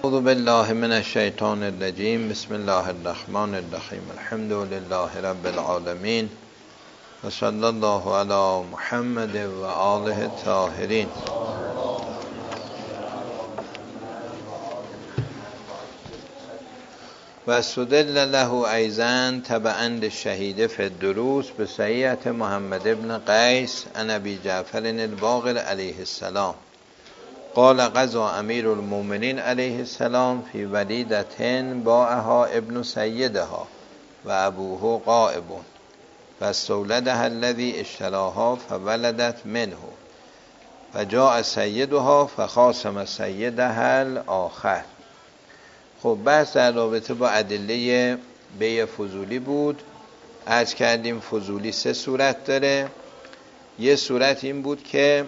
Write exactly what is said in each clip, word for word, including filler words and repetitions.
اعوذ بالله من الشیطان الرجیم. بسم الله الرحمن الرحیم. الحمد لله رب العالمین و صلی الله علی محمد و آله الطاهرین. و استدل له ایضا تبعا للشهید فی الدروس به صحیحة محمد بن قیس عن ابی جعفر الباقر علیه السلام قال قضى امیر المؤمنین علیه السلام فی ولیدة باعها ابن سیدها و ابوه غائب فاستولدها الذی اشتراها فولدت منه فجاء سیدها فخاصم سیدها الاخر. خب بحث در رابطه با ادله بیع فضولی بود. عرض کردیم فضولی سه صورت داره. یه صورت این بود که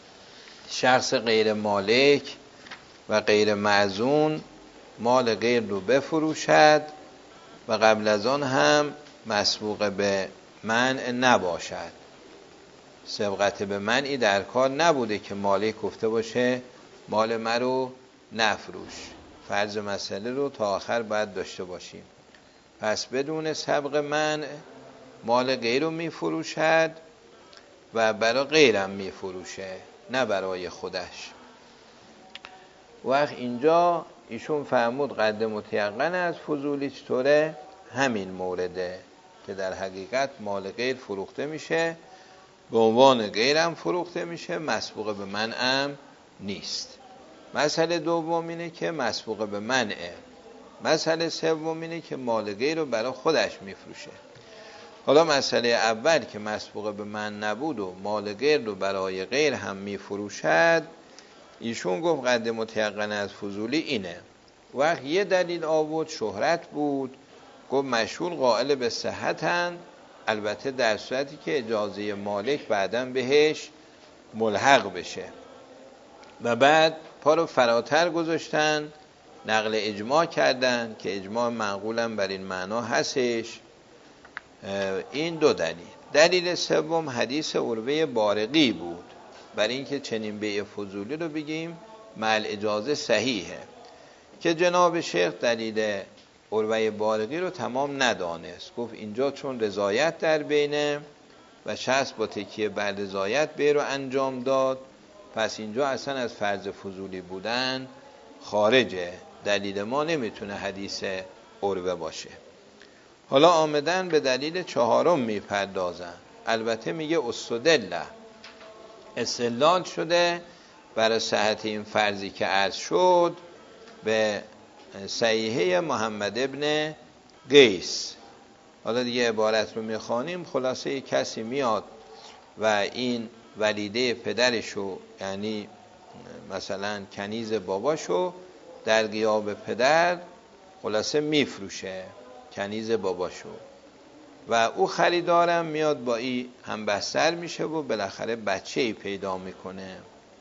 شخص غیر مالک و غیر معزون مال غیر رو بفروشد و قبل از آن هم مسبوق به منع نباشد. سبقت به منعی در کار نبوده که مالک گفته باشه مال من رو نفروش، فرض مسئله رو تا آخر باید داشته باشیم. پس بدون سبق منع مال غیر رو میفروشد و برای غیرم میفروشه، نه برای خودش. وقت اینجا ایشون فرمود قد متیقن از فضولی چطوره؟ همین مورده که در حقیقت مال غیر فروخته میشه، به عنوان غیرم فروخته میشه، مسبوق به منعم نیست. مسئله دوم اینه که مسبوق به منعه. مسئله سوم اینه که مال غیر رو برای خودش میفروشه. حالا مسئله اول که مسبوق به من نبود و مال غیر رو برای غیر هم میفروشد، ایشون گفت قد متیقن از فضولی اینه. وقت یه دلیل آورد شهرت بود، گفت مشهور قائل به صحتن، البته در صورتی که اجازه مالک بعداً بهش ملحق بشه. و بعد پا رو فراتر گذاشتن، نقل اجماع کردن که اجماع معقولم بر این معنا هستش. این دو دلیل. دلیل سوم حدیث عروه بارقی بود، برای اینکه چنین بیع فضولی رو بگیم مع اجازه صحیحه، که جناب شیخ دلیل عروه بارقی رو تمام ندانست. گفت اینجا چون رضایت در بینه و شخص با تکیه بر رضایت بیع رو انجام داد، پس اینجا اصلا از فرض فضولی بودن خارجه. دلیل ما نمیتونه حدیث عروه باشه. حالا آمدن به دلیل چهارم میپردازن. البته میگه استدله، استدلال شده برای صحت این فرضی که عرض شد به صحیحه محمد ابن قیس. حالا دیگه عبارت رو میخوانیم. خلاصه یک کسی میاد و این ولیده پدرشو، یعنی مثلا کنیز باباشو، در غیاب پدر خلاصه میفروشه کنیز باباشو، و او خریدارم میاد با این هم بستر میشه و بالاخره بچه‌ای پیدا میکنه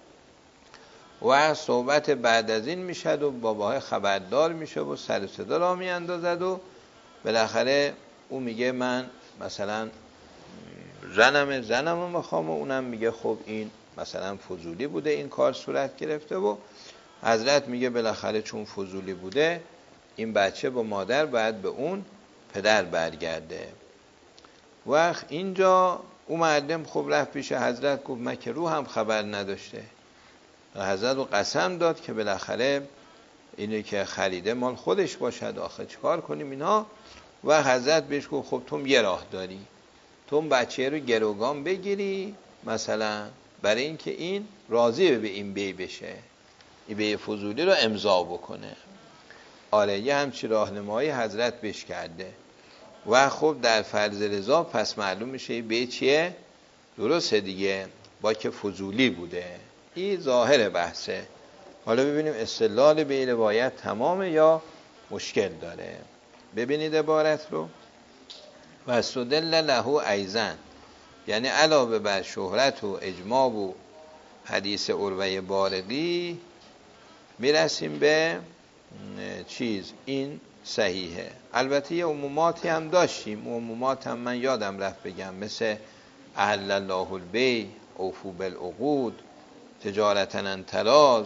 و صحبت بعد از این میشه و باباه خبردار میشه و سر صدا را میاندازد و بالاخره او میگه من مثلا زنم زنم میخوام و اونم میگه خب این مثلا فضولی بوده این کار صورت گرفته و حضرت میگه بالاخره چون فضولی بوده این بچه با مادر باید به اون پدر برگرده. وقت اینجا او معلم خب رفت پیش حضرت، گفت من که روح هم خبر نداشته. حضرت رو قسم داد که بالاخره اینو که خریده مال خودش باشد، آخه چیکار کنیم اینا. و حضرت بهش گفت خب تو یه راه داری، تو بچه رو گروگان بگیری مثلا، برای اینکه این راضی به این بی بشه، این بی فضولی رو امضا بکنه. آره یه همچی راهنمایی حضرت بهش کرده. و خب در فرض رضا پس معلوم میشه این بی چیه؟ درسته دیگه، با که فضولی بوده. این ظاهر بحثه. حالا ببینیم استدلال به این روایت تمامه یا مشکل داره. ببینید عبارت رو. و استدل له ایضا، یعنی علاوه بر شهرت و اجماع و حدیث عروه بارقی میرسیم به چیز این صحیحه. البته یه عموماتی هم داشتیم، عمومات هم من یادم رفت بگم، مثل احل الله البیع اوفوا بالعقود تجارتن انتراز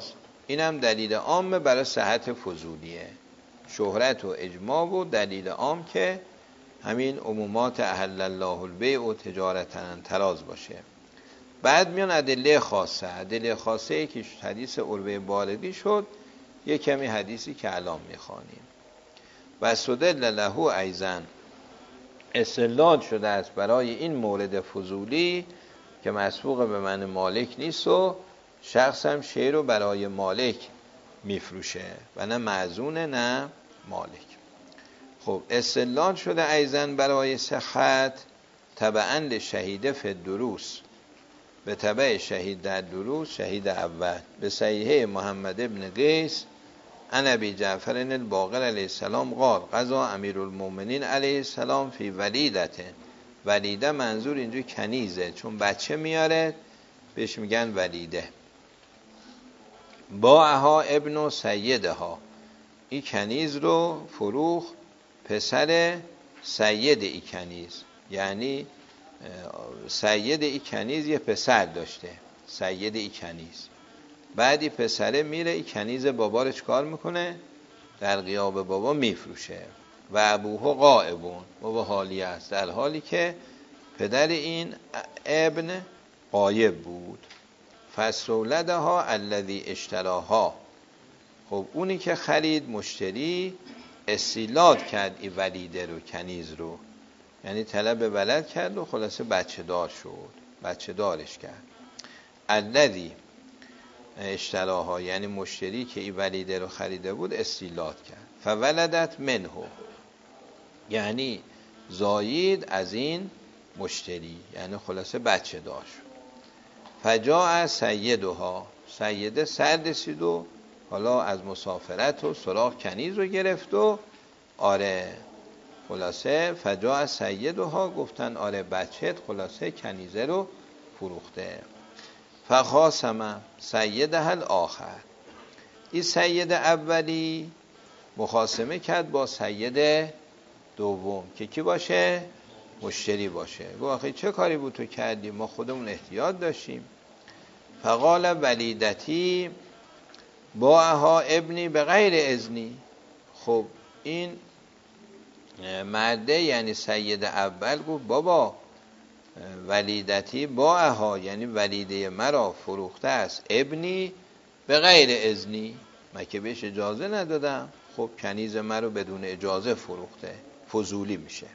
اینم دلیل عام برای صحت فضولیه، شهرت و اجماع و دلیل عام که همین عمومات احل الله البیع و تجارتا تراز باشه. بعد میان ادله خاصه. ادله خاصه ای که حدیث عروه بالغی شد، یک کمی حدیثی که الان میخوانیم. و استدل له ایضا، استدلال شده است برای این مورد فضولی که مسبوق به من مالک نیست و شخص هم شی رو برای مالک میفروشه و نه معزونه نه مالک. خب استدلال شده ایضا برای صحت تبعا شهید فی الدروس، به تبع شهید در دروس، شهید اول به صحیحه محمد ابن قیس عن ابی جعفر الباقر علیه السلام قال قضا امیرالمومنین علیه السلام فی ولیدته. ولیده منظور اینجا کنیزه، چون بچه میاره بهش میگن ولیده. باعها ابن سیدها، این کنیز رو فروخ پسر سید ای کنیز، یعنی سید ای کنیز یه پسر داشته، سید ای کنیز. بعدی پسره میره ای کنیز بابا رو چکار میکنه؟ در غیاب بابا میفروشه. و ابوه غائبون، بابا حالی است، در حالی که پدر این ابن غایب بود. فسولدها الذی اشتراها، خب اونی که خرید، مشتری استیلاد کرد این ولیده رو، کنیز رو، یعنی طلب ولد کرد و خلاصه بچه دار شد، بچه دارش کرد. الذی اشتراها یعنی مشتری که این ولیده رو خریده بود استیلاد کرد. فولدت منه، یعنی زاید از این مشتری، یعنی خلاصه بچه دار شد. فجاء سیدها، سیده سر رسید و حالا از مسافرت و سراغ کنیز رو گرفت و آره خلاصه فجاء سیدها، گفتن آره بچهت خلاصه کنیزه رو فروخته. فخاصم سیدها الاخر، این سید اولی مخاصمه کرد با سید دوم که کی باشه؟ مشتری باشه. گفت آخه چه کاری بود تو کردی؟ ما خودمون احتیاط داشتیم. فقال ولیدتی باعها ابنی به غیر اذنی. خب این مرده یعنی سید اول گفت بابا ولیدتی باعها یعنی ولیده مرا فروخته است ابنی به غیر اذنی، من که بهش اجازه ندادم. خب کنیز مرا بدون اجازه فروخته، فضولی میشه.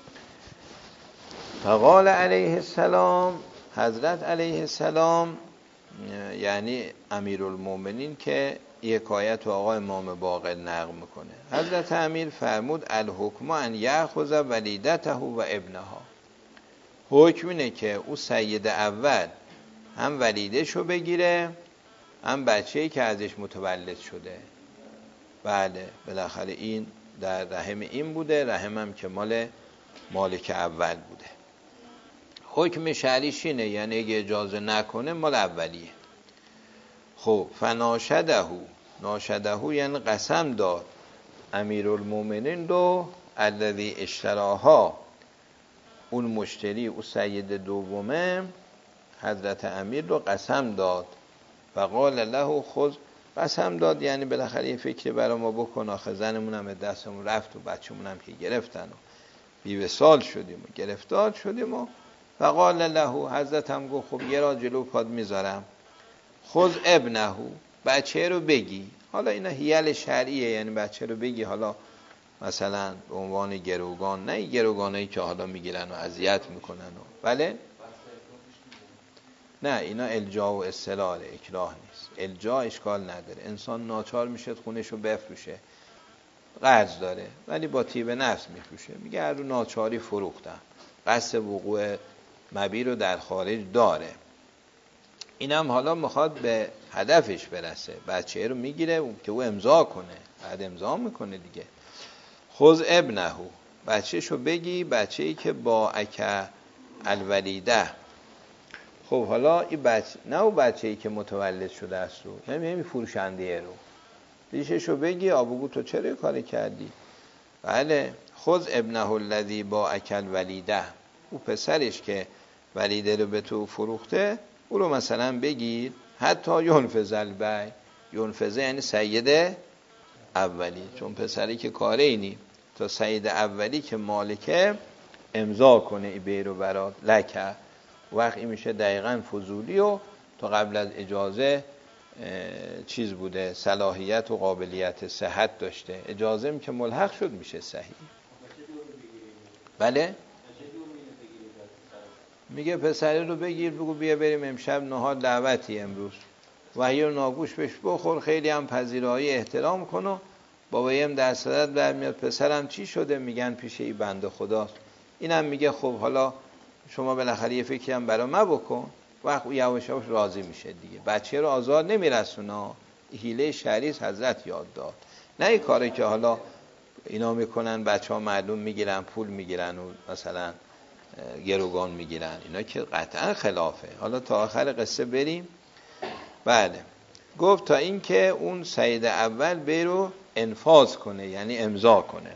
فقال علیه السلام، حضرت علیه السلام یعنی امیرالمومنین که حکایت و آقای امام باقر نقل میکنه، حضرت امیر فرمود الحکم ان یأخذ ولیدته و ابنها، حکم اینه که او سید اول هم ولیدشو بگیره هم بچه‌ای که ازش متولد شده. بله بالاخره این در رحم این بوده، رحم هم که مال مالک اول بوده. حکم شرعیش اینه، یعنی اگه اجازه نکنه مال اولیه. خب فناشده، ناشده یعنی قسم داد امیرالمومنین رو الذی اشتراها، اون مشتری او سید دومه حضرت امیر رو قسم داد. فقال له خذ، قسم داد یعنی بالاخره یه فکری برای ما بکن، آخه زنمون هم دستمون رفت و بچه‌مون هم که گرفتن و بی‌وصال شدیم و گرفتار شدیم. و فقال له، حضرت هم گفت خب یه را جلو پاد میذارم، خذ ابنه، بچه رو بگی. حالا اینا حیل شرعیه، یعنی بچه رو بگی، حالا مثلا به عنوان گروگان، نه گروگانایی که حالا میگیرن و اذیت میکنن و بله نه، اینا الجا و استلال، اکراه نیست. الجا اشکال نداره، انسان ناچار میشه خونش رو بفروشه، قرض داره ولی با طیب نفس میفروشه، میگه هر رو ناچاری فروختم، قصد وقوع مبیع رو در خارج داره. اینم حالا میخواد به هدفش برسه، بچه رو میگیره که او امضا کنه، بعد امضا میکنه دیگه. خذ ابنه، بچه‌شو بگی، بچه‌ای که با اک الولیده. خب حالا این بچه، نه او بچه‌ای که متولد شده است رو، همین فروشنده رو، ریششو بگی، آبگو تو چرا کاری کردی؟ بله خذ ابنه الذی با اکل ولیده، او پسرش که ولیده رو به تو فروخته او رو مثلا بگیر، حتی ینفذ البیع، ینفذه یعنی سید اولی، چون پسری که کاره اینی تا سید اولی که مالکه امضا کنه ای بی رو برات لکه، وقت این میشه دقیقاً فضولی و تا قبل از اجازه چیز بوده، صلاحیت و قابلیت صحت داشته، اجازه می که ملحق شد میشه صحیح. بله میگه پسری رو بگیر بگو بیا بریم امشب نهار دعوتی امروز، وحی رو ناگوش بهش بخور، خیلی هم پذیرایی احترام کن و بابایی هم در صدت برمیاد پسرم چی شده، میگن پیش ای بنده خداست. اینم میگه خب حالا شما بالاخره یه فکری هم برا ما بکن، وقت یواش یواش راضی میشه دیگه. بچه رو آزار نمیرسونه، حیله شریعت حضرت یاد داد، نه این کاری که حالا اینا میکنن بچه ها معلوم میگیرن پول میگیرن و مثلا گروگان میگیرن، اینا که قطعا خلافه. حالا تا آخر قصه بریم. بله گفت تا این که اون سید اول برو انفاذ کنه یعنی امضا کنه.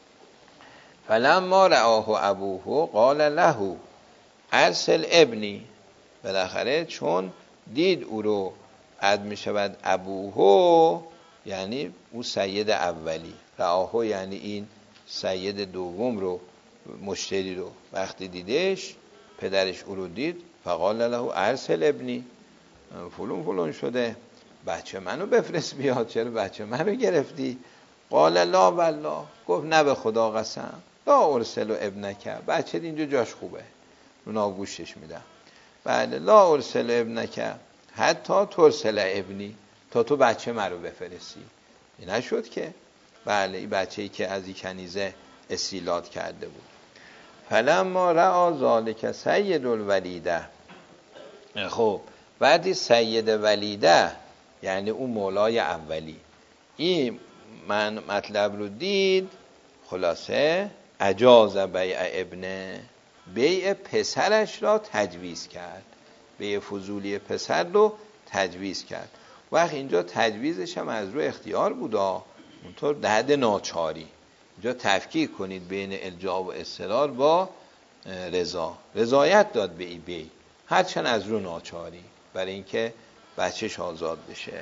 فلما رآه ابوه قال له ارسل ابنی، بالاخره چون دید او رو عد می شود ابوه یعنی او سید اولی، رآه یعنی این سید دوم رو مشتری رو، وقتی دیدش پدرش او رو دید فقال له ارسل ابنی، فلون فلون شده بچه منو بفرست بیاد، چرا بچه منو گرفتی؟ قال لا والله، گفت نه به خدا قسم، لا ارسل ابنک، بچه اینجا جاش خوبه رو ناگوشش میدم. بله لا ارسل ابنک حتی ترسل ابنی، تا تو بچه منو بفرستی. این نشد که بله این بچه‌ای که از این کنیزه استیلاد کرده بود. فلما رأى ذلك سید الولیده، خب بعدی سید ولیده یعنی اون مولای اولی، این من مطلب رو دید، خلاصه اجاز بیع ابنه، بیع پسرش را تجویز کرد، بیع فضولی پسر رو تجویز کرد. وقت اینجا تجویزش هم از رو اختیار بودا، اونطور دهد ناچاری، اینجا تفکیک کنید بین الجا و اصرار با رضا، رضایت داد به ای بی هرچند از رو ناچاری برای اینکه بچهش آزاد بشه.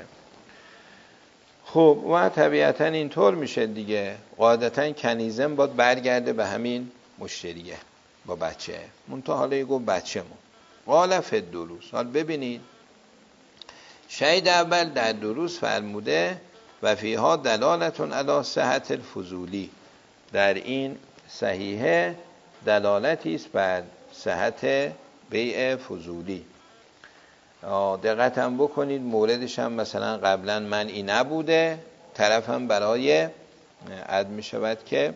خب و طبیعتا اینطور میشه دیگه، قاعدتا کنیزم باید برگرده به همین مشتریه با بچه، منتها حالا یه گفت بچه مون. قال فی الدروس، حال ببینید شهید اول در دروس فرموده و فیها دلالتون علی صحت الفضولی، در این صحیحه دلالتی است بر صحت بیع فضولی. دقت هم بکنید موردش هم مثلا قبلا منعی نبوده، طرف هم برای عد می شود که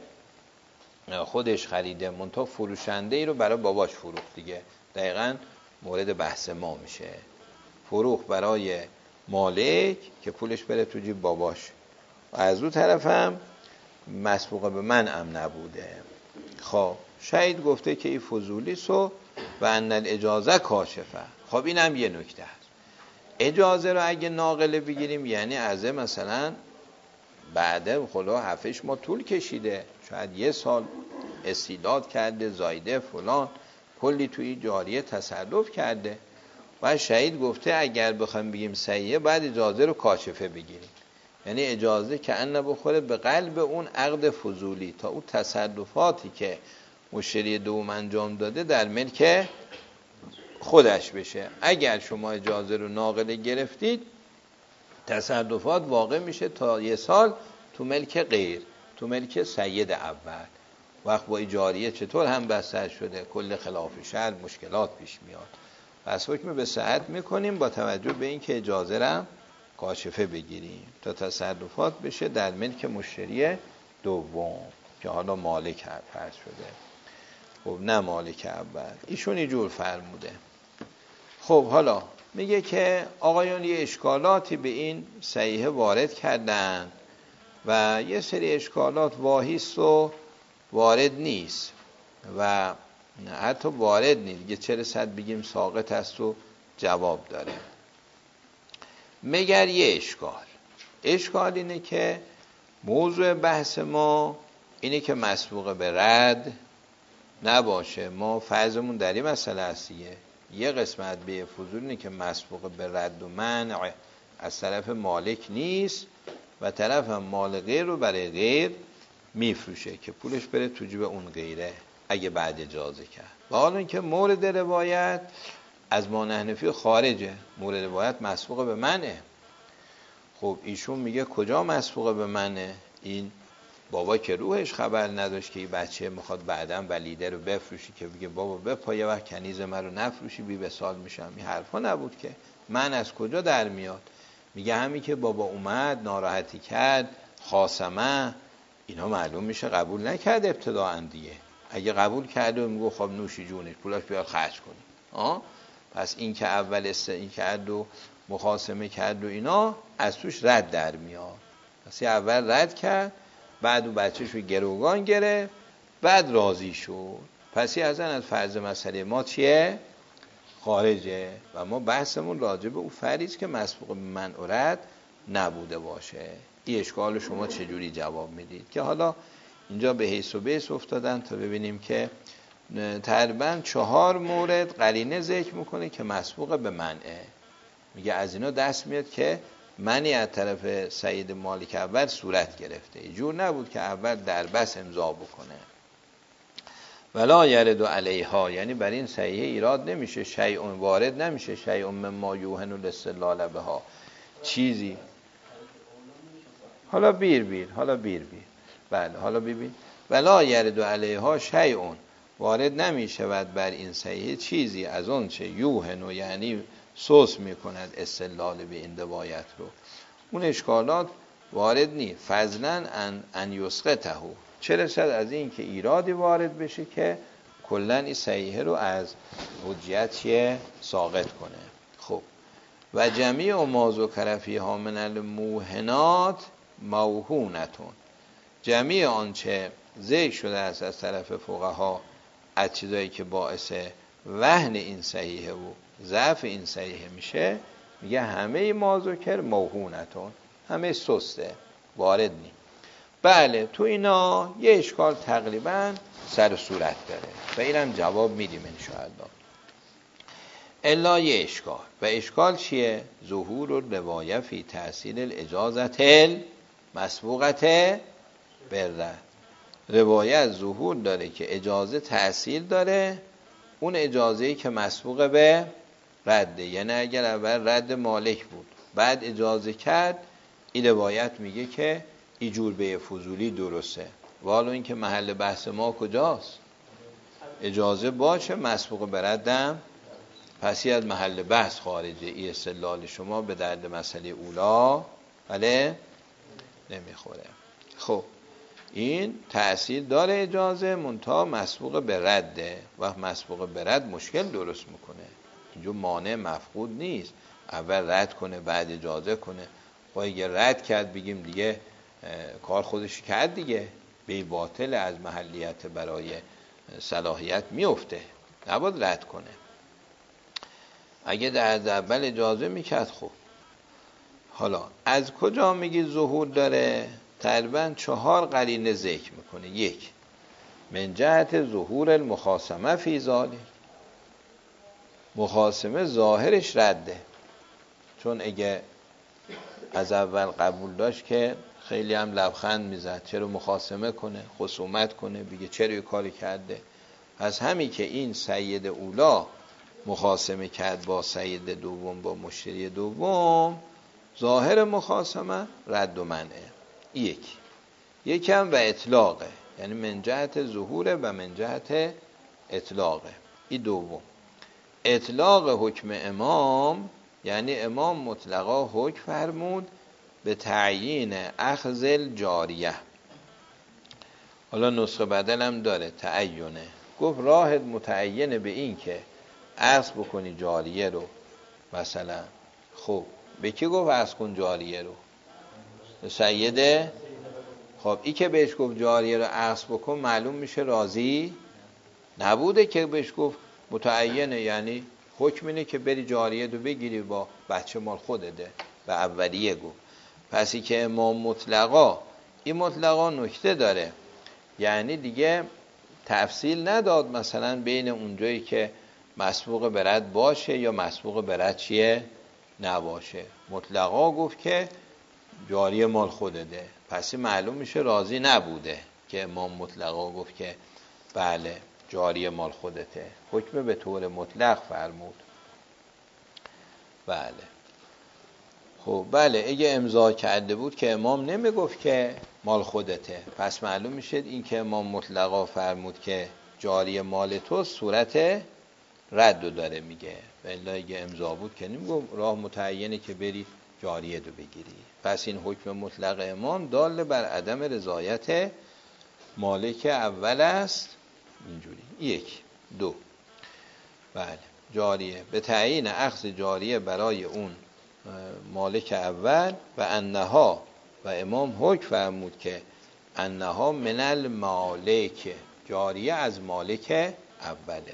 خودش خریده منتها فروشنده ای رو برای باباش فروخت دیگه، دقیقا مورد بحث ما میشه، فروخت برای مالک که پولش بره تو جیب باباش، و از اون طرف هم مسبوقه به من هم نبوده. خب شهید گفته که این فضولی سو و ان الاجازه کاشفه. خب این هم یه نکته هست، اجازه رو اگه ناقله بگیریم یعنی از مثلا بعد خدا هفتش ما طول کشیده، شاید یه سال استیلاد کرده زایده فلان کلی توی جاریه تصرف کرده، و شهید گفته اگر بخوام بگیم صحیحه بعد اجازه رو کاشفه بگیریم، یعنی اجازه که ان بخوره به قلب اون عقد فضولی تا اون تصرفاتی که مشتری دوم انجام داده در ملک خودش بشه. اگر شما اجازه رو ناقله گرفتید تصرفات واقع میشه تا یه سال تو ملک غیر، تو ملک سید اول. وقت با اجاریه چطور هم بستر شده کل خلاف شرع مشکلات پیش میاد، پس حکم به صحت میکنیم با توجه به این که اجازه را کاشفه بگیریم تا تصرفات بشه در ملک مشتری دوم که حالا مالک فرض شده، خب نه مالک اول. ایشون اینجور فرموده. خب حالا میگه که آقایان یه اشکالاتی به این صحیحه وارد کردن و یه سری اشکالات واهیست و وارد نیست و حتی وارد نیست دیگه، چه رسد بگیم ساقط است و جواب داره. مگر یه اشکال، اشکال اینه که موضوع بحث ما اینه که مسبوق به رد نباشه. ما فرضمون در این مسئله هستیه، یه قسمت به فضول اینه که مسبوق به رد و منع از طرف مالک نیست و طرف هم مال غیر رو برای غیر میفروشه که پولش بره تو جیب اون غیره اگه بعد اجازه کرد. و حالا اینکه مورد روایت از ما حنفی خارجه، مورد روایت مسبوق به منه. خب ایشون میگه کجا مسبوق به منه؟ این بابا که روحش خبر نداشت که این بچه میخواد بعداً ولیده رو بفروشی که بگه بابا بپا یه وقت کنیز من رو نفروشی بی وصال میشم، این حرفا نبود که. من از کجا در میاد؟ میگه همین که بابا اومد ناراحتی کرد خاصمه، اینا معلوم میشه قبول نکرد ابتداء دیگه. اگه قبول کرده میگه خب نوشی جونش پولاش بیار خرج کنی. آه پس این که اول است این کرد و مخاصمه کرد و اینا از توش رد در میاد. پس اول رد کرد، بعد اون بچه‌ش رو گروگان گرفت، بعد راضی شد. پس از از فرض مسئله ما چیه؟ خارجه. و ما بحثمون راجع به اون فریض که مسبوق به منع و رد نبوده باشه. این اشکال شما چجوری جواب میدید؟ که حالا اینجا به حیث و بیس افتادن تا ببینیم که تقریبا چهار مورد قرینه ذکر میکنه که مسبوق به منعه. میگه از اینا دست میاد که منی از طرف سید مالک اول صورت گرفته، جور نبود که اول در بس امضا بکنه. ولا یرد علیها، یعنی بر این صحیح ایراد نمیشه، شیء وارد نمیشه، شیء مما یوهن الاستدلال بها، چیزی. حالا بیر بیر حالا بیر بیر بله حالا ببین، ولا یرد علیها شیء، وارد نمیشود بر این صحیح چیزی از اون چه یوهن، یعنی سوس میکند استدلال به این روایت رو. اون اشکالات وارد نی، فضلا ان ان یسقطه، چه رسد از این که ایرادی وارد بشه که کلا این صحیحه رو از حجیت چیه ساقط کنه. خب و جمیع ما ذکر فیها من الموهنات موهونتون، جمیع آنچه ذکر شده است از طرف فقها از چیزایی که باعث وهن این صحیحه و ضعف این صحیحه میشه، میگه همه ما ذکر موهونتون، همه سسته، وارد نی. بله تو اینا یه اشکال تقریبا سر صورت داره و اینم جواب میدیم انشاءالله. الا یه اشکال، و اشکال چیه؟ ظهور و روایه فی تحصیل الاجازت مسبوقت برد. روایت ظهور داره که اجازه تحصیل داره، اون اجازه‌ای که مسبوق به رده، یعنی اگر اول رد مالک بود بعد اجازه کرد، این روایت میگه که ایجور به فضولی درسته. والا این که محل بحث ما کجاست؟ اجازه باشه مسبوق به ردم، پسی از محل بحث خارجه. ای استدلال شما به درد مسئله اولا بله نمیخوره. خب این تأثیر داره اجازه، منتها مسبوق به رده و مسبوق به رد مشکل درست میکنه. اینجا مانع مفقود نیست، اول رد کنه بعد اجازه کنه. خب اگه رد کرد بگیم دیگه کار خودش کرد دیگه، به باطل از محلیت برای صلاحیت میفته، نباید رد کنه. اگه در اول اجازه میکرد. خب حالا از کجا میگی ظهور داره؟ تقریبا چهار قرینه ذکر میکنه. یک، من جهت ظهور المخاصمه فی ذالک، مخاصمه ظاهرش رده، چون اگه از اول قبول داشت که خیلی هم لبخند میزد، چرا مخاصمه کنه، خصومت کنه، بگه چرا یه کاری کرده. از همین که این سید اولا مخاصمه کرد با سید دوم، با مشتری دوم، ظاهر مخاصمه رد و منعه. یک یکم و اطلاقه، یعنی من جهت ظهوره و من جهت اطلاقه. این دوم اطلاق حکم امام، یعنی امام مطلقا حکم فرمود به تعیین اخذ الجاریه. حالا نسخه بدل هم داره تعینه، گفت راهت متعینه به این که اخذ بکنی جاریه رو. مثلا خب به کی گفت اخذ کن جاریه رو؟ سیده. خب ای که بهش گفت جاریه رو اخذ بکن معلوم میشه راضی نبوده که بهش گفت متعینه، یعنی حکم اینه که بری جاریه رو بگیری با بچه مال خودته، به اولیه گفت. پسی که امام مطلقا، این مطلقا نکته داره، یعنی دیگه تفصیل نداد مثلا بین اونجایی که مسبوق به رد باشه یا مسبوق به رد چیه نباشه. مطلقا گفت که جاری مال خودته، پس معلوم میشه راضی نبوده که امام مطلقا گفت که بله جاری مال خودته، حکم به طور مطلق فرمود. بله خب بله اگه امضا کرده بود که امام نمیگفت که مال خودته، پس معلوم میشه این که امام مطلقا فرمود که جاری مال تو صورت رد داره میگه، والله اگه امضا بود که نمیگم راه متعینه که بری جاریه رو بگیری. پس این حکم مطلق امام دال بر عدم رضایت مالک اول است. اینجوری یک دو بله جاریه به تعیین اخذ جاریه برای اون مالک اول و انها و امام حکم فرمود که انها من المالک، جاریه از مالک اوله.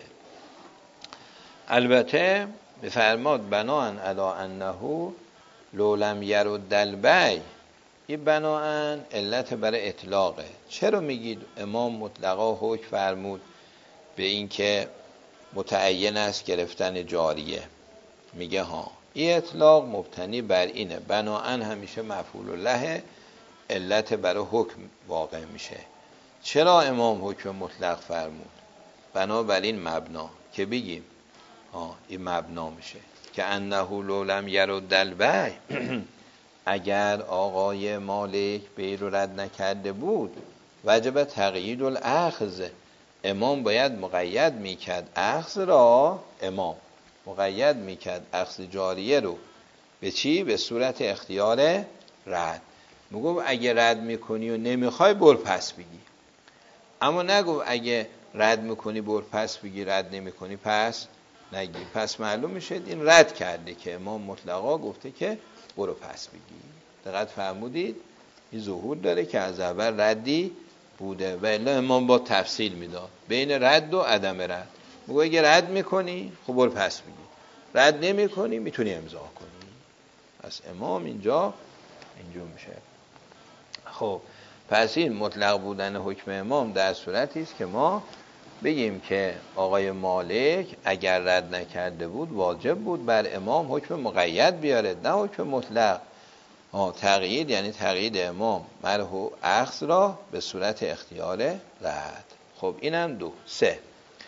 البته بفرماد بناء علی انه لو لم یرد البیع، این بناء علت برای اطلاقه. چرا میگید امام مطلقا حکم فرمود به این که متعین است گرفتن جاریه؟ میگه ها این اطلاق مبتنی بر اینه، بناء همیشه مفعول له علت برای حکم واقع میشه. چرا امام حکم مطلق فرمود؟ بنابراین مبنا که بگیم آه این مبنا میشه که انه لو لم یرد البیع، اگر آقای مالک بیع رو رد نکرده بود وجب تقیید الاخذ، امام باید مقید میکرد اخذ را، امام مقید میکرد اخذ جاریه رو به چی؟ به صورت اختیار رد. میگو اگه رد میکنی و نمیخوای بر پس بگی، اما نگو اگه رد میکنی بر پس بگی، رد نمیکنی پس نگی. پس معلوم میشه این رد کرده که امام مطلقا گفته که برو پس بگی. دقت فرمودید؟ این ظهور داره که از اول ردی بوده و الا امام با تفصیل میداد بین رد و عدم رد. میگه اگه رد میکنی خب برو پس بگی، رد نمیکنی میتونی امضا کنی. پس امام اینجا اینجور میشه. خب پس این مطلق بودن حکم امام در صورتی است که ما بگیم که آقای مالک اگر رد نکرده بود واجب بود بر امام حکم مقید بیاره، نه حکم مطلق. تقیید یعنی تقیید امام مرحو اخذ را به صورت اختیار رد. خب اینم دو. سه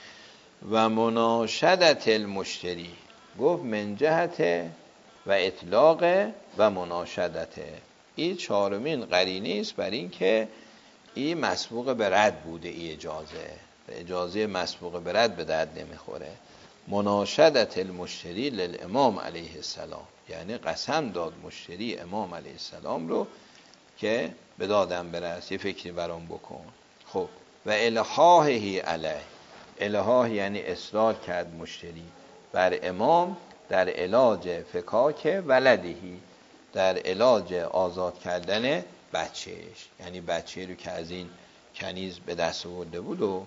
و مناشدت المشتری، گفت من جهت و اطلاق و مناشدت، این چهارمین قرینه است بر این که این مسبوق به رد بوده. این اجازه اجازه مسبوق به رد به درد نمیخوره. مناشدت المشتری للامام علیه السلام، یعنی قسم داد مشتری امام علیه السلام رو که به دادم برس، یه فکری برام بکن. خب و الحاحی علیه، الحاح یعنی اصرار کرد مشتری بر امام در علاج فکاک ولدهی، در علاج آزاد کردن بچهش، یعنی بچه رو که از این کنیز به دست آورده بود و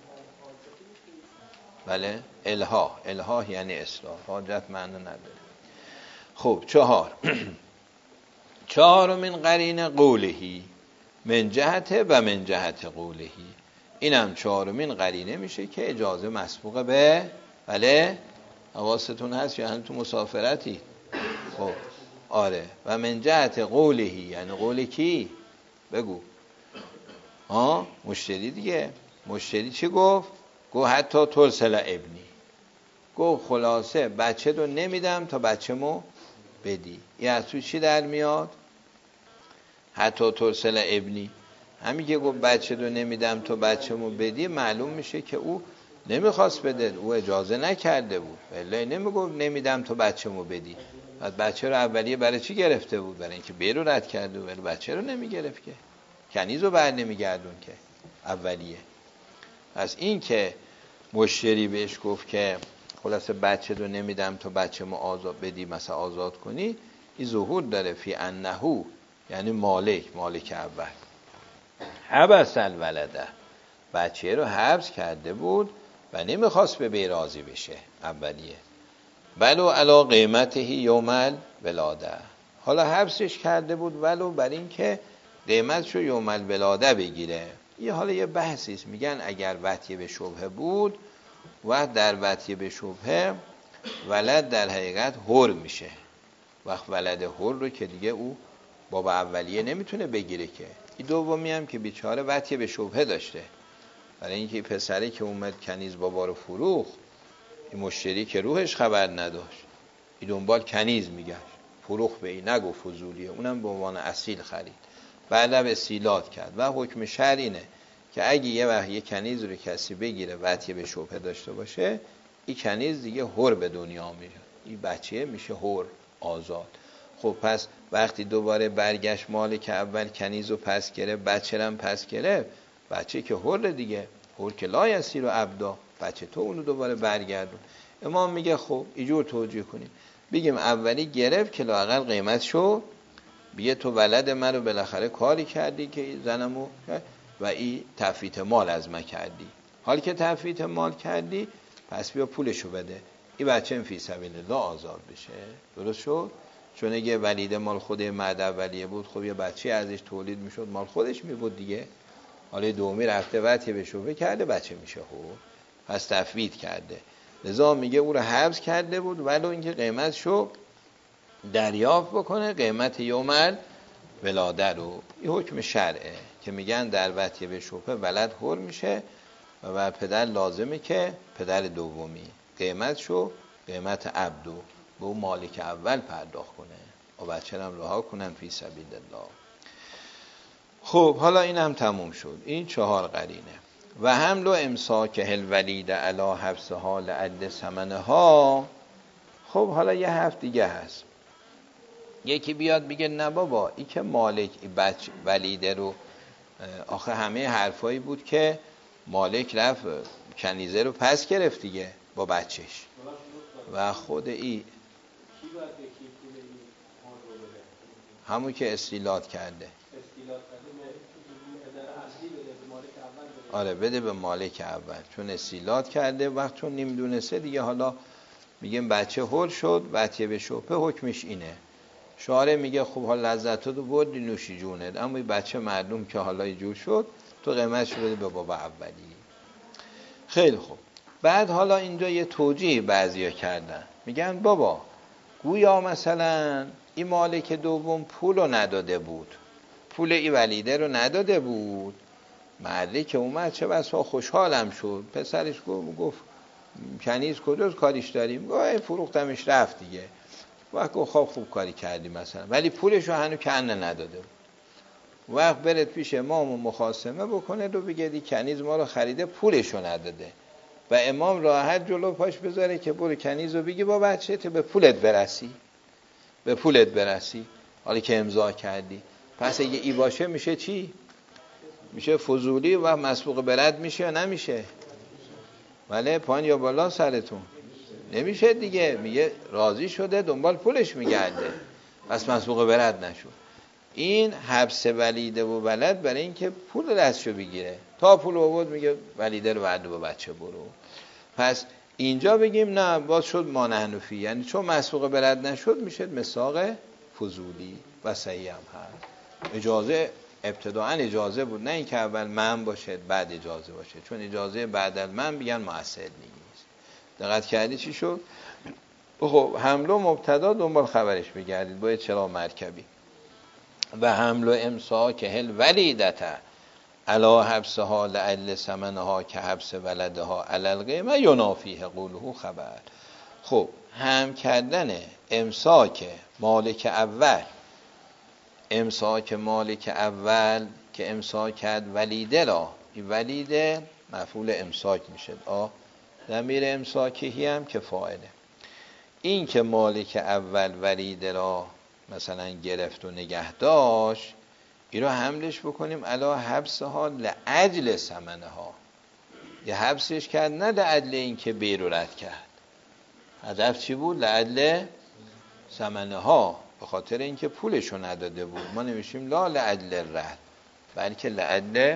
بله الحاح، الحاح یعنی اصرار، حاجت معنی نداره. خب چهار چهارمین قرینه قولهی، من جهت و من جهت قولهی، اینم چهارمین قرینه میشه که اجازه مسبوقه به، بله حواستون هست یا هم تو مسافرتی؟ خب آره و من جهت قولهی یعنی قول کی؟ بگو. ها مشتری دیگه. مشتری چی گفت؟ گفت حتی ترسل ابنی، گفت خلاصه بچه رو نمیدم تا بچه مو بدی. این از تو چی در میاد؟ حتی ترسل ابنی، همین که گفت بچه رو نمیدم تا بچه مو بدی، معلوم میشه که او نمیخواست بده، او اجازه نکرده بود. ولی نمیگفت نمیدم تا بچه مو بدی. بعد بچه رو اولیه برای چی گرفته بود؟ برای اینکه بیر رو رد کرده بود، ولی بچه رو نمیگرفت که، کنیز رو بر نمیگردون که اولیه. پس این که مشتری بهش گفت که خلاصه بچه رو نمیدم تا بچه مو آزاد بدی، مثلا آزاد کنی، این ظهور داره فی انهو یعنی مالک، مالک اول حبس الولده، بچه رو حبس کرده بود و نمیخواست به بی راضی بشه اولیه. ولو علا قیمته یوم الولاده، حالا حبسش کرده بود ولو بر این که قیمتشو یوم الولاده بگیره. یه حالا یه بحثیست، میگن اگر وطیه به شبهه بود و در وطیه به شبهه ولد در حقیقت حر میشه، وقت ولد حر رو که دیگه او باب اولیه نمیتونه بگیره که. این دومی هم که بیچاره وطیه به شبهه داشته، برای اینکه پسری که اومد کنیز بابا رو فروخت، این مشتری که روحش خبر نداشت، این دنبال کنیز میگشت، فروخت به این، نگو فضولیه، اونم به عنوان اصیل خرید، بعدم استیلات کرد. و حکم شرع اینه که اگه یه وقت یه کنیز رو کسی بگیره وطیه به شبهه داشته باشه، این کنیز دیگه حر به دنیا میاد، این بچه میشه حر، آزاد. خب پس وقتی دوباره برگشت مالک اول کنیز رو پس گرفت، بچه رو هم پس گرفت، بچه که حر دیگه، حر که لا یصیر عبدا، بچه تو اونو دوباره برگردون. امام میگه خب اینجور توجیه کنیم، بگیم اولی گرفت که لااقل قیمتشو بیه، تو ولد من رو بالاخره کاری کردی که زنمو و این تفیت مال از من کردی، حال که تفیت مال کردی پس بیا پولشو بده، این بچه این فی سبیل الله آزاد بشه. درست شد؟ چون اگه ولیده مال خود مرد اولیه بود، خب یه بچه ازش تولید میشد، مال خودش میبود دیگه. حالا دومی رفته وطیه به شبهه کرده، بچه میشه حر، پس تفویت کرده. لذا میگه او رو حبس کرده بود ولو اینکه قیمتشو دریافت بکنه، قیمت یومل ولاده رو. این حکم شرعه که میگن در وطیه به شبهه ولد حر میشه و بر پدر لازمه که پدر دومی قیمتشو قیمت عبدو به اون مالک اول پرداخت کنه و بچه هم رها کنن فی سبیل الله. خب حالا این هم تموم شد، این چهار قرینه. و حمل و امساک الولید علی حبسها لعد ثمنها. خب حالا یه هفت دیگه هست، یکی بیاد بگه نه بابا این که مالک این بچه ولیده رو، آخه همه حرفایی بود که مالک رفت کنیزه رو پس گرفت دیگه با بچهش و خود ای همون که استیلات کرده، آره بده به مالک اول، چون استیلات کرده، وقت چون نمیدونسته دیگه. حالا میگیم بچه حر شد، وطیه به شبهه حکمش اینه. شارع میگه خب حالا لذتو رو بردی نوشی جونت، اما این بچه معلوم که حالا اینجور شد، تو قیمتش بده به بابا اولی. خیلی خوب. بعد حالا اینجا یه توجیه بعضیا کردن، میگن بابا گویا مثلا این مالک دوم پول رو نداده بود، پول این ولیده رو نداده بود، مردی که اومد چه بسا خوشحالم شد، پسرش گفت گفت کنیز کجاست کاریش داریم، گفت فروختمش رفت دیگه، وقت گفت خب خوب کاری کردی مثلا، ولی پولش رو هنو کنه نداده بود. وقت برد پیش امام و مخاصمه بکنه و بگه دی کنیز ما رو خریده پولش رو نداده، و امام راحت جلو پاش بذاره که برو کنیز رو بگی با بچه تو به پولت برسی، به پولت برسی، حالا که امضا کردی. پس اگه ای باشه میشه چی؟ میشه فضولی و مسبوق برد میشه یا نمیشه؟ ولی پایین یا بالا سرتون نمیشه دیگه. میگه راضی شده دنبال پولش میگرده، پس مسبوق برد نشد. این حبس ولیده و ولد برای اینکه پول دستشو بگیره، تا پول آورد میگه ولیده رو بعد با بچه برو. پس اینجا بگیم نه باز شد مانحنفی، یعنی چون مسبوق برد نشد میشه مساق فضولی و صحیح هم هست. اجازه ابتداءً اجازه بود، نه اینکه اول من باشه بعد اجازه باشه، چون اجازه بعد از من بیان مؤثر نیست. دقت کردی چی شد؟ خب حمل و مبتدا دنبال خبرش بگردید باید چرا مرکبی. و حمل و امساک هل ولیدته علا حبسها لعل ثمنها که حبس ولدها علی القیمه ینافیه قوله خبر. خب هم کردن امساک مالک اول، امساک مالک اول که امساک کرد ولیده را، این ولیده مفعول امساک میشه، آه ضمیر امساکی هم که فاعله. این که مالک اول ولیده را مثلا گرفت و نگه داشت، این رو حملش بکنیم علا حبسها لعجل ثمنها، یه حبسش کرد نه لعجل این که بیر و رد کرد. هدف چی بود؟ لعجل ثمنها، به خاطر اینکه پولشو نداده بود. ما نمیشیم لا لعجل رد، بلکه لعجل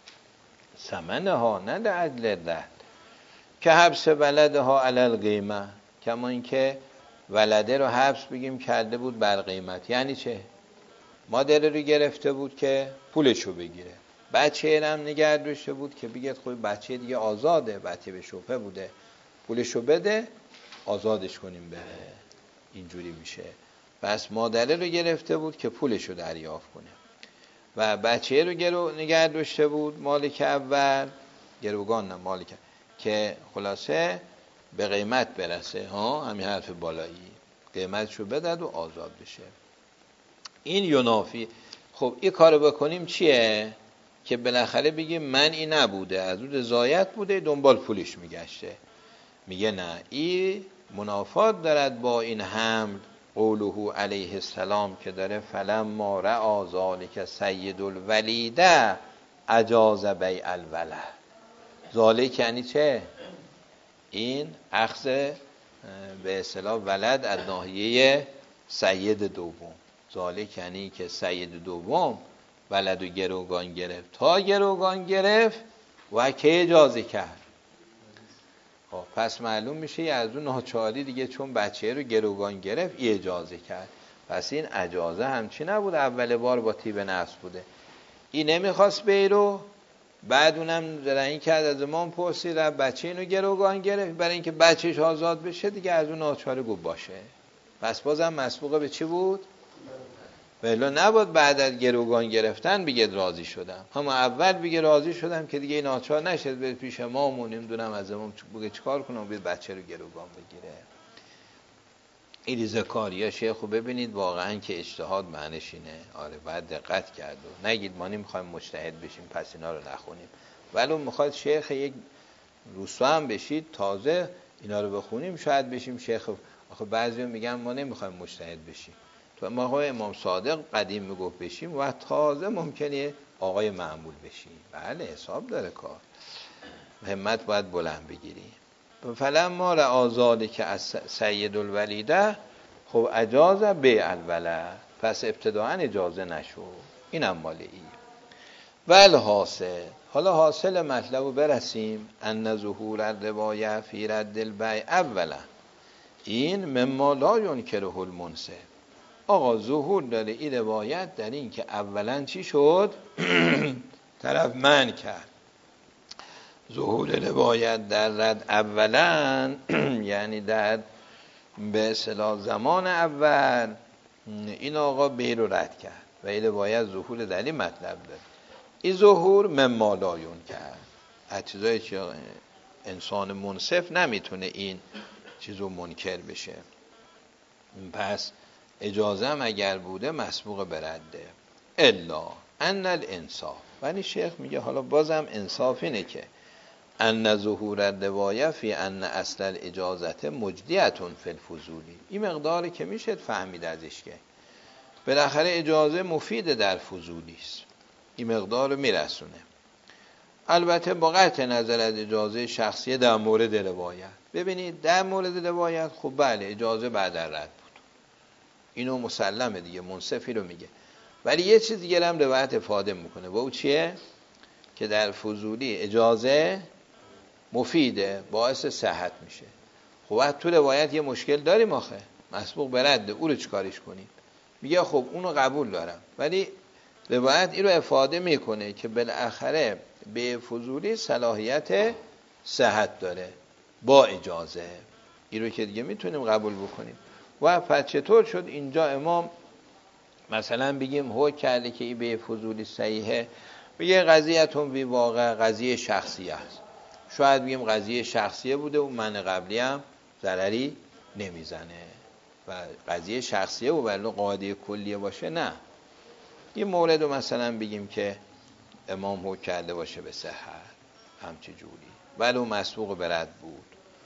ثمنها نه لعجل رد. که حبس ولدها علی القیمه، کما اینکه ولده رو حبس بگیم کرده بود بر قیمت. یعنی چه؟ مادر رو گرفته بود که پولشو بگیره، بچه هم نگه داشته بود که بگید خب بچه دیگه آزاده، بچه به شبهه بوده، پولشو بده آزادش کنیم بره. اینجوری میشه. پس مادره رو گرفته بود که پولش رو دریافت کنه و بچه رو گرو نگه داشته بود مالک اول، گروگان نه مالک، که خلاصه به قیمت برسه، ها همین حرف بالایی، قیمتشو بدد و آزاد بشه. این ینافی. خب این کارو بکنیم چیه؟ که بالاخره بگیم من این نبوده، از اون رضایت بوده، دنبال پولش میگشته. میگه نه، این منافات دارد با این حمل قوله علیه السلام که داره فلما رأى ذلک سید الولیده اجاز بیع الولد. ذالک یعنی چه؟ این اخذ به اصطلاح ولد از ناحیه سید دوم. ذالک یعنی که سید دوم ولد و گروگان گرفت، تا گروگان گرفت و که اجازه کرد. خب پس معلوم میشه از اون ناچاری دیگه، چون بچه رو گروگان گرفت ای اجازه کرد. پس این اجازه همچی نبود اول بار با طیب نفس بوده. این نمیخواست بیرو، بعد اونم زرعی کرد، از امام پرسید، بچه اینو گروگان گرفت برای اینکه بچهش آزاد بشه دیگه، از اون ناچاری گفت باشه. پس بازم مسبوقه به چی بود؟ ولی نبود بعد از گروگان گرفتن بگه راضی شدم، هم اول بگه راضی شدم که دیگه ناچار نشد به پیش ما و نمیدونم از امام بگه چیکار کنم بیاد بچه رو گروگان بگیره. این ریزکاریه شیخ رو ببینید واقعا که اجتهاد معنیش اینه. آره باید دقت کرد و نگید ما نمیخوایم مجتهد بشیم پس اینا رو نخونیم، ولی میخواد شیخ یک روسو هم بشید تازه اینا رو بخونیم شاید بشیم شیخ. آخه بعضی میگن ما نمیخوایم مجتهد بشیم، تو ما آقای امام صادق قدیم میگفت بشیم و تازه ممکنه آقای معمول بشیم. بله حساب داره کار، همت باید بلند بگیریم. فلما رأى ذلک از سید الولیده، خب اجاز بیع الولد، پس ابتداعا اجازه نشو. اینم مال ای. ول حاصل، حالا حاصل مطلب رو برسیم. ان ظهور الروایه فی رد البیع اولا، این مما لا ینکره المنصف. آقا ظهور داره این روایت در این که اولا چی شد؟ طرف منع کرد. ظهور روایت در رد اولا یعنی در به اصطلاح زمان اول این آقا بیر رو رد کرد و این روایت ظهور در این مطلب داره. این ظهور مما لا ینکر، از چیزایی که انسان منصف نمیتونه این چیزو منکر بشه. پس اجازه هم اگر بوده مسبوق برده. الا ان الانصاف، ولی شیخ میگه حالا بازم انصاف اینه که ان ظهور الروایه فی ان اصل الاجازت مجدیتون فی الفضولی، این مقداری که میشه فهمید ازش که بالاخره اجازه مفید در فضولی است، این مقدار رو میرسونه. البته با قطع نظر از اجازه شخصیه در مورد روایت. ببینید در مورد روایت خب بله اجازه بعد رد بود، اینو مسلمه دیگه، منصفی رو میگه. ولی یه چیز دیگه هم روایت افاده میکنه، و او چیه؟ که در فضولی اجازه مفیده، باعث صحت میشه. خب تو روایت یه مشکل داریم آخه، مسبوق به رده، او رو چیکارش کنیم؟ میگه خب اونو قبول دارم، ولی روایت این رو افاده میکنه که بالاخره به فضولی صلاحیت صحت داره با اجازه، این رو که دیگه میتونیم قبول بکنیم. و پس چطور شد اینجا امام مثلا بگیم هو کرده که این به فضولی صحیحه؟ بگه قضیه‌تون بی واقع قضیه شخصیه است، شاید بگیم قضیه شخصیه بوده و من قبلی هم ضرری نمیزنه و قضیه شخصیه و ولی قاعده کلیه باشه نه. یه مورد رو مثلا بگیم که امام حکم کرده باشه به صحت همچی جوری ولی مسبوق به رد بود.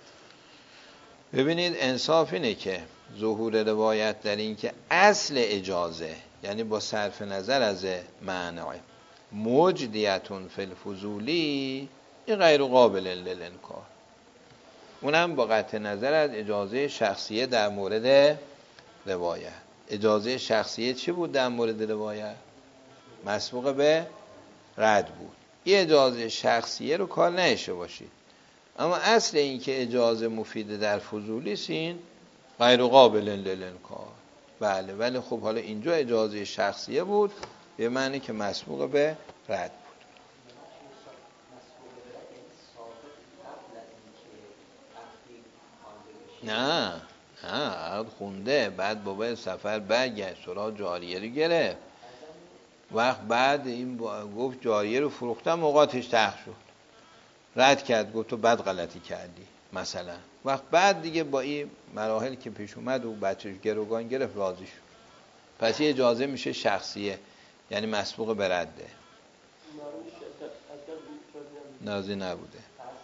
ببینید انصاف اینه که ظهور روایت در این که اصل اجازه یعنی با صرف نظر از معنای مجدیتون فی الفضولی، این غیر قابل للانکار، اونم با قطع نظر از اجازه شخصیه در مورد روایت. اجازه شخصیه چی بود در مورد روایت؟ مسبوق به رد بود. این اجازه شخصیه رو کار نشه باشید، اما اصل این که اجازه مفیده در فضولی سین غیر قابل للانکار. بله ولی خب حالا اینجا اجازه شخصیه بود به معنی که مسبوق به رد بود. نه ها عقد خونده، بعد بابا سفر برگشت سراغ جاریه رو گرفت، وقت بعد این گفت جاریه رو فروختم، اوقاتش تخت شد، رد کرد، گفت تو بد غلطی کردی مثلا. وقت بعد دیگه با این مراحل که پیش اومد و بچهش گروگان گرفت راضی شد. پس یه اجازه میشه شخصیه، یعنی مسبوق به رده، نازی نبوده.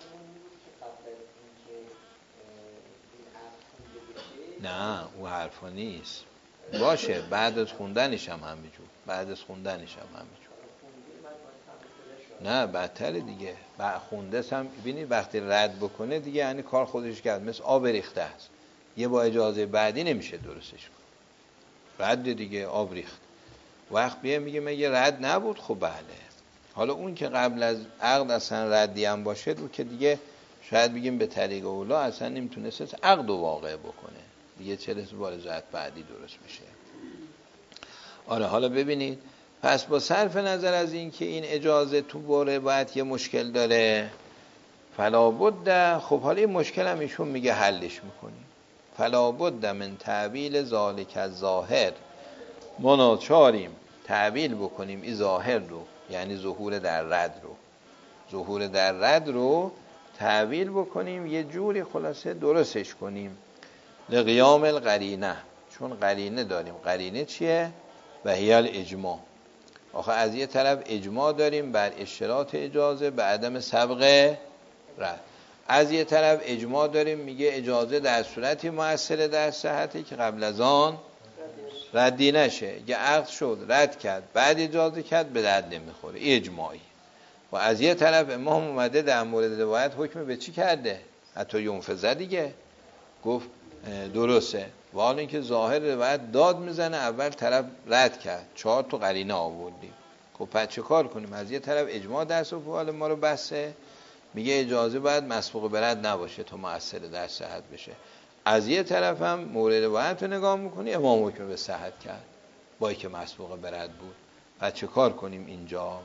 نه او حرفا نیست، باشه بعد از خوندنش هم همینجور، بعد از خوندنش هم همینجور. نه بدتره دیگه، بعد خونده هم ببینید وقتی رد بکنه دیگه یعنی کار خودش کرد، مثل آب ریخته است، یه با اجازه بعدی نمیشه درستش کن، رد دیگه آب ریخت. وقت بیه میگه مگه رد نبود؟ خب بله. حالا اون که قبل از عقد اصلا ردی هم باشه رو که دیگه شاید بگیم به طریق اولا اصلا نمیتونست عقد واقع بکنه دیگه، چه رسه بارزت بعدی درست میشه. آره حالا ببینید، پس با صرف نظر از این که این اجازه تو باره باید یه مشکل داره، فلا بد، خب حالا این مشکل هم ایشون میگه حلش میکنیم. فلا بد من تعبیل ذالک الظاهر، ما ناچاریم تعبیل بکنیم این ظاهر رو، یعنی ظهور در رد رو، ظهور در رد رو تعبیل بکنیم، یه جوری خلاصه درستش کنیم. لقیام القرینه، چون قرینه داریم. قرینه چیه؟ و هی الاجماع. آخه از یه طرف اجماع داریم بر اشتراط اجازه به عدم سبق رد، از یه طرف اجماع داریم میگه اجازه در صورتی مؤثره در صحتی که قبل از آن ردی نشه. یه عقد شد رد کرد بعد اجازه کرد به درد نمیخوره، اجماعی. و از یه طرف امام اومده در مورد روایت حکم به چی کرده؟ حتی ینفذ دیگه، گفت درسته. و حالا اینکه ظاهر روایت داد میزنه، اول طرف رد کرد، چهار تا قرینه آوردیم. خب پس چه کار کنیم؟ از یه طرف اجماع دست و پال ما رو بسته، میگه اجازه باید مسبوق به رد نباشه تا مؤثر در صحت بشه. از یه طرف هم مورد روایت رو نگاه میکنی، امام حکم به صحت کرد با اینکه مسبوق به رد بود. پس چه کار کنیم اینجا؟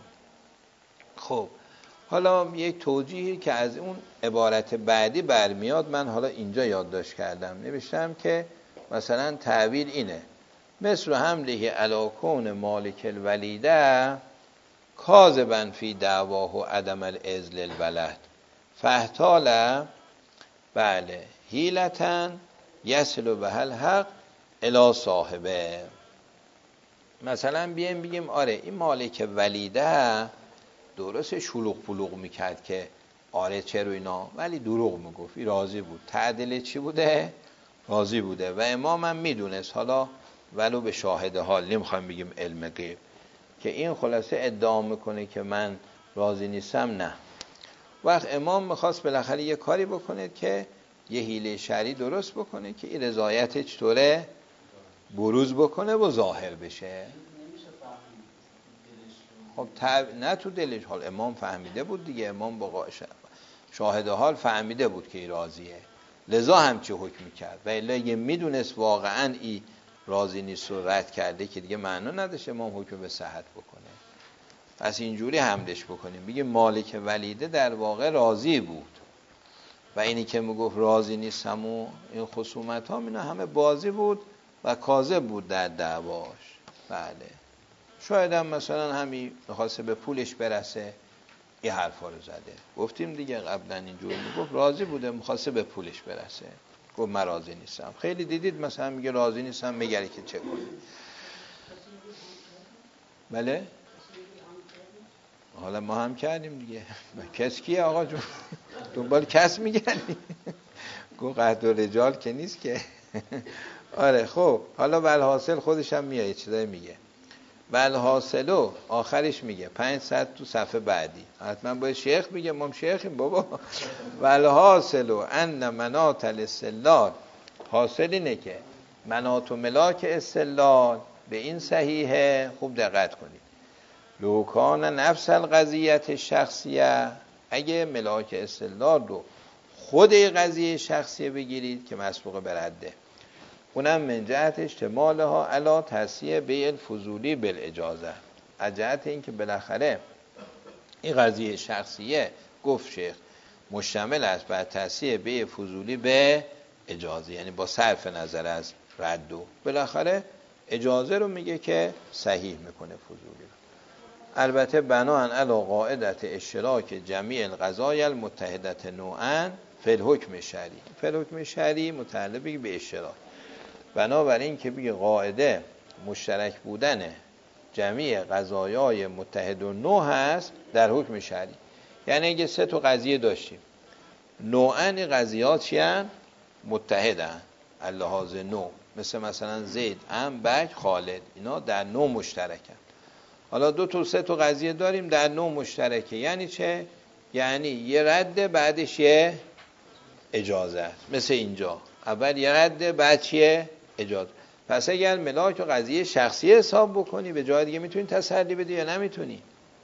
خب حالا یک توجیهی که از اون عبارت بعدی برمیاد، من حالا اینجا یادداشت کردم، نوشتم که مثلا تعبیر اینه: مثل حمله علی کون مالک الولیده کاذبا فی دعواه و عدم الاذن للولد فاحتال بله حیلتا یصل به الحق الی صاحبه. مثلا بیایم بگیم آره این مالک ولیده درست شلوغ پلوغ میکرد که آره چرا اینا، ولی دروغ میگفت، راضی بود. تعدیل چی بوده؟ راضی بوده. و امام هم میدونست، حالا ولو به شاهد حال، نمیخوایم بگیم علم غیب، که این خلاصه ادعا میکنه که من راضی نیستم. نه، وقت امام میخواست بالاخره یه کاری بکنه که یه حیله شرعی درست بکنه که این رضایت چطوره بروز بکنه و ظاهر بشه. خب تب... نه تو دلش، حال امام فهمیده بود دیگه، امام با شاهد حال فهمیده بود که ای راضیه، لذا همچی حکم کرد. و الا یه میدونست واقعا ای راضی نیست و رد کرده که دیگه معنا نداشت امام حکم به صحت بکنه. پس اینجوری حملش بکنیم، بگیم مالک ولیده در واقع راضی بود و اینی که میگفت راضی نیستم و این خصومت ها اینا همه بازی بود و کاذب بود در دعواش. بله، شاید هم مثلا همین میخواسته به پولش برسه این حرفا رو زده. گفتیم دیگه قبلا اینجوری میگفت راضی بوده، میخواسته به پولش برسه، گفت من راضی نیستم. خیلی دیدید مثلا میگه راضی نیستم، میگره که چه کنی. بله حالا ما هم کردیم دیگه. کس کیه آقا جون؟ دنبال کس میگردی؟ گفت قهد و رجال که نیست که. آره خب حالا والحاصل خودش هم میاد چیزایی میگه. والحاصلو آخرش میگه پنج صد تو صفحه بعدی، حتما باید شیخ میگه، ما هم شیخیم بابا. والحاصلو ان مناط الاستدلال، حاصل اینه که مناط و ملاک استدلال به این صحیحه. خوب دقت کنید. لوکان نفس القضیت شخصیه، اگه ملاک استدلال رو خود قضیه شخصیه بگیرید که مسبوق به رده، اونم من جهت اجتمالها علا تصیح بیع الفضولی بالاجازه، از جهت این که بالاخره این قضیه شخصیه گفت شیخ مشتمل است بر تصیح بیع فضولی به اجازه، یعنی با صرف نظر از رد و بالاخره اجازه رو میگه که صحیح میکنه فضولی رو. البته بناهن علی قاعدت اشتراک جمیع القضایا المتحدة نوعا فی الحکم شرعی. فی الحکم شرعی متعلق به اشتراک، بنابراین که بگه قاعده مشترک بودن جمیع قضایای متحد و نوع هست در حکم شرعی. یعنی اگه سه تا قضیه داشتیم، نوعاً قضیات چیان؟ متحدن اللحاظ نوع، مثل مثلا زید، عم، بک، خالد، اینا در نوع مشترکن. حالا دو تا سه تا قضیه داریم در نوع مشترکه، یعنی چه؟ یعنی یه رد بعدش یه اجازه است. مثل اینجا اول یه رد بعد چیه؟ اجازه. پس اگر ملاک و قضیه شخصی حساب بکنی به جای دیگه میتونی تسلی بدی یا نمیتونی؟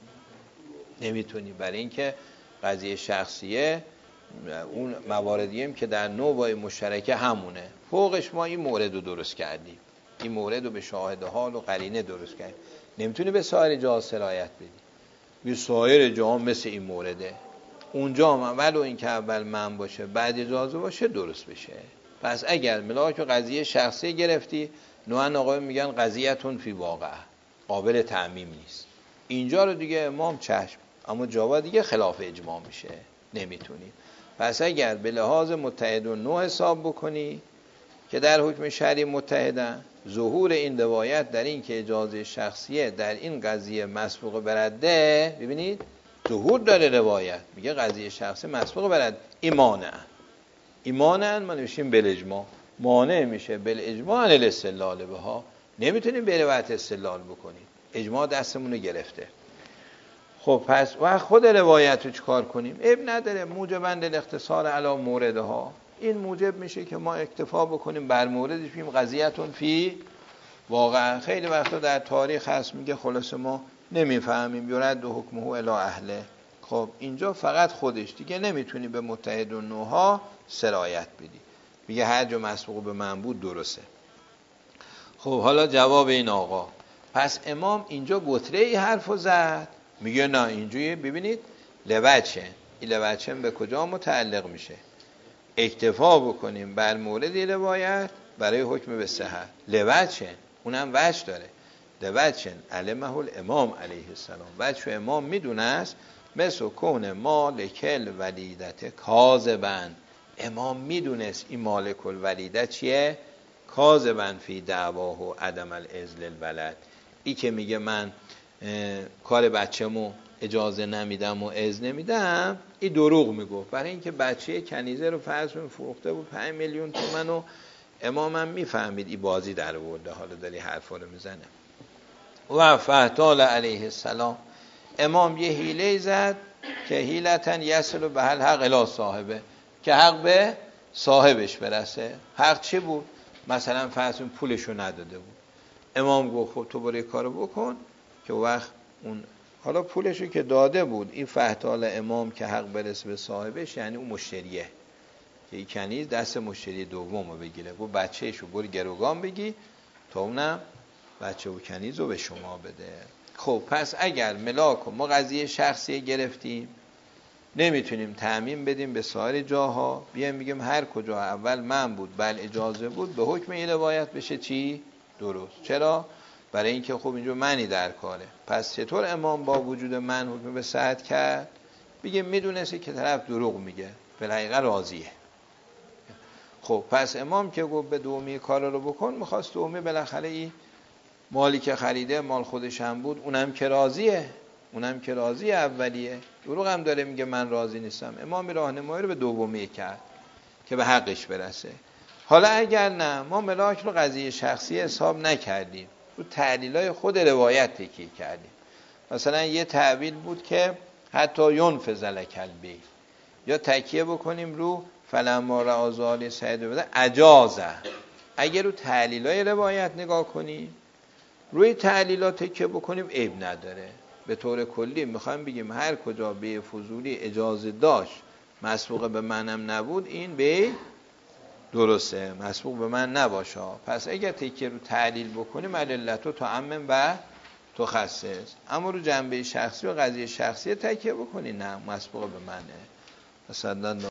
نمیتونی، برای اینکه قضیه شخصیه اون مواردی هم که در نوع با مشترکه همونه، فوقش ما این مورد رو درست کردیم، این مورد رو به شاهد حال و قرینه درست کردیم. نمیتونی به سایر جاها سرایت بدی، به سایر جاها مثل این مورده، اونجا هم اول و این که اول من باشه بعد اجازه باشه درست بشه. پس اگر ملاک و قضیه شخصی گرفتی، نوعا آقای میگن قضیه‌تون فی واقع قابل تعمیم نیست، اینجا رو دیگه امام چشم، اما جاوا دیگه خلاف اجماع میشه، نمیتونی. پس اگر به لحاظ متحد و نوع حساب بکنی که در حکم شرعی متحدن، ظهور این روایت در این که اجازه شخصیه در این قضیه مسبوق برده، ببینید ظهور داره روایت، میگه قضیه شخصی مسبوق برد، ایمانه ایمانه ما نوشیم بالاجماع، مانع میشه بالاجماع عن الاستدلال بها، نمیتونیم به روایت استدلال بکنیم، اجماع دستمون رو گرفته. خب پس و خود روایت رو چکار کنیم؟ اب نداره، موجبند الاختصار علی موردها، این موجب میشه که ما اکتفا بکنیم بر موردش، بگیم قضیه‌تون فی واقعا. خیلی وقتا در تاریخ هست میگه خلاص ما نمیفهمیم یرد و حکمه الی اهله. خب اینجا فقط خودش دیگه نمیتونی به متحد و نوها سرایت بدی، میگه هر جا مسبوق به من بود درسته. خب حالا جواب این آقا، پس امام اینجا گتره ای حرفو زد، میگه نه اینجوری ببینید لوچه، این لوچه به کجا متعلق میشه؟ اکتفا بکنیم بر مورد روایت برای حکم به صحت، لوچه اونم وجه داره، لوچه علمه الامام علیه السلام، وجه امام میدونست، مثل کون مالک الولیدت کاذبن، امام میدونست این مالک الولیدت چیه؟ کاذبن فی دعواه و عدم الاذن الولد، ای که میگه من کار بچه‌مو اجازه نمیدم و اذن نمیدم، این دروغ میگفت، برای اینکه بچه کنیزه رو فرض کن فروخته بود پنج میلیون تومان و امامم میفهمید این بازی در آورده، حالا داری حرفا رو میزنه. و فتال علیه السلام، امام یه حیله زد که حیلتن یصل به الحق الی صاحبه، که حق به صاحبش برسه. حق چی بود؟ مثلا فرض کن پولشو نداده بود، امام گفت خب تو برای کارو بکن که وقت اون حالا پولشو که داده بود، این فتال امام که حق برسه به صاحبش، یعنی اون مشتریه که این کنیز دست مشتری دومو بگیره، گفت بچه‌شو برو گروگان بگی تا اونم بچه و کنیز رو به شما بده. خب پس اگر ملاک و ما قضیه شخصی گرفتیم، نمیتونیم تعمیم بدیم به سایر جاها، بیایم میگیم هر کجا اول من بود بل اجازه بود به حکم این روایت بشه چی؟ درست. چرا؟ برای اینکه خب اینجا منی در کاره. پس چطور امام با وجود من حکم به صحت کرد؟ بگیم میدونستی که طرف دروغ میگه، به الحقیقه راضیه. خب پس امام که گفت به دومی کار رو بکن، میخواست دومی بالاخره ای مالی که خریده مال خودش هم بود، اونم که راضیه، اونم که راضیه اولیه، دروغ هم داره میگه من راضی نیستم. امام راهنمایی رو به دومی کرد که به حقش برسه. حالا اگر نه، ما ملاک رو قضیه شخصی حساب نکردیم، رو تعلیلای خود روایت تکیه کردیم. مثلا یه تعبیر بود که حتی ینفذ الکلبی، یا تکیه بکنیم رو فلما رأى ذلک سعید بده اجازه. اگر رو تعلیلای روایت نگاه کنیم، روی تعلیلات تکیه بکنیم عیب نداره. به طور کلی میخوایم بگیم هر کجا به فضولی اجازه داشت مسبوق به منم نبود، این به درسته، مسبوق به من نباشه. پس اگر تکیه رو تعلیل بکنیم علتو تعمم و تخصص، اما رو جنبه شخصی و قضیه شخصی تکیه بکنی نه مسبوق به منه. مثلا